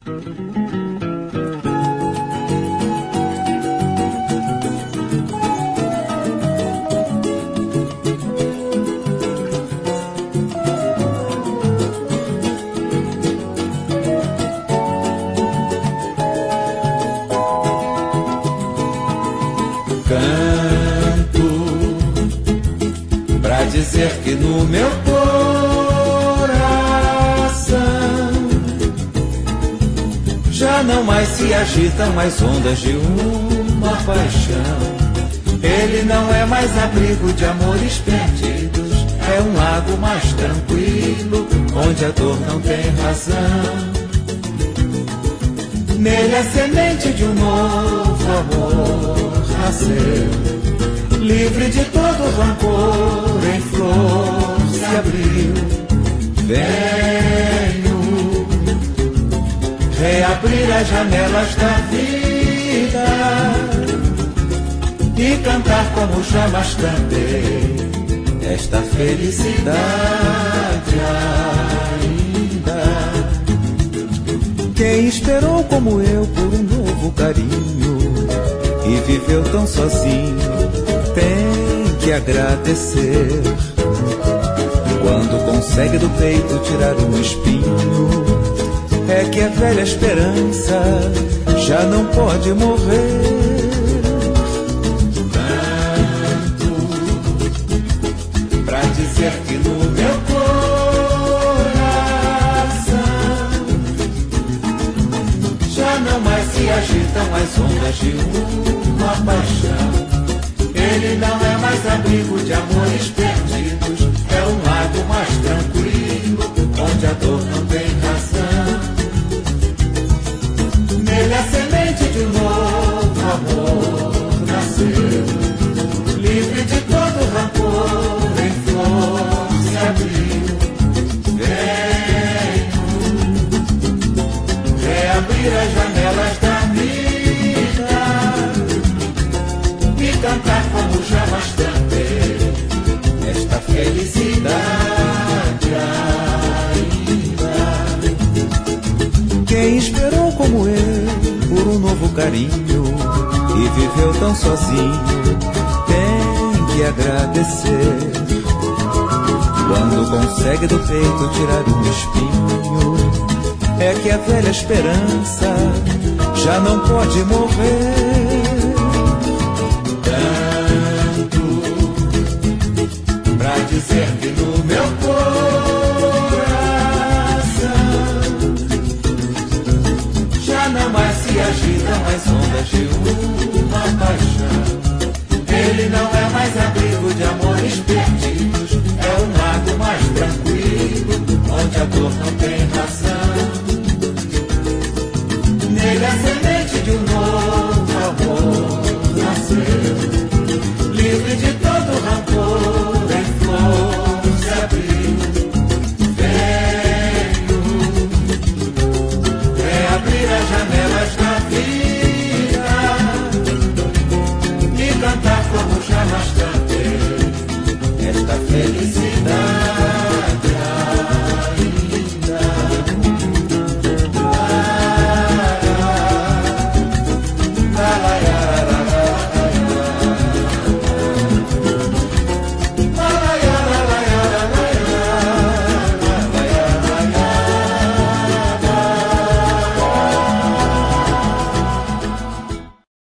Dizer que no meu coração já não mais se agitam as ondas de uma paixão. Ele não é mais abrigo de amores perdidos, é um lago mais tranquilo, onde a dor não tem razão. Nele a semente de um novo amor nasceu, livre de todo rancor, em flor se abriu. Venho reabrir as janelas da vida e cantar como jamais cantei esta felicidade ainda. Quem esperou como eu por um novo carinho e viveu tão sozinho tem que agradecer. Quando consegue do peito tirar um espinho, é que a velha esperança já não pode morrer. Tanto pra dizer que no meu coração já não mais se agitam as ondas de uma paixão. Ele não é mais abrigo de amores perdidos, é um lago mais tranquilo, onde a dor não tem razão. Nele a semente de um novo amor nasceu, livre de todo rancor, em flor se abriu. Venho reabrir as janelas da vida e cantar como jamais cantei esta felicidade ainda. Quem esperou como eu por um novo carinho e viveu tão sozinho tem que agradecer. Quando consegue do peito tirar um espinho, é que a velha esperança já não pode morrer. Dizer que no meu coração já não mais se agitam as ondas de uma paixão. Ele não é mais abrigo de amores perdidos, é um lago mais tranquilo, onde a dor não tem razão.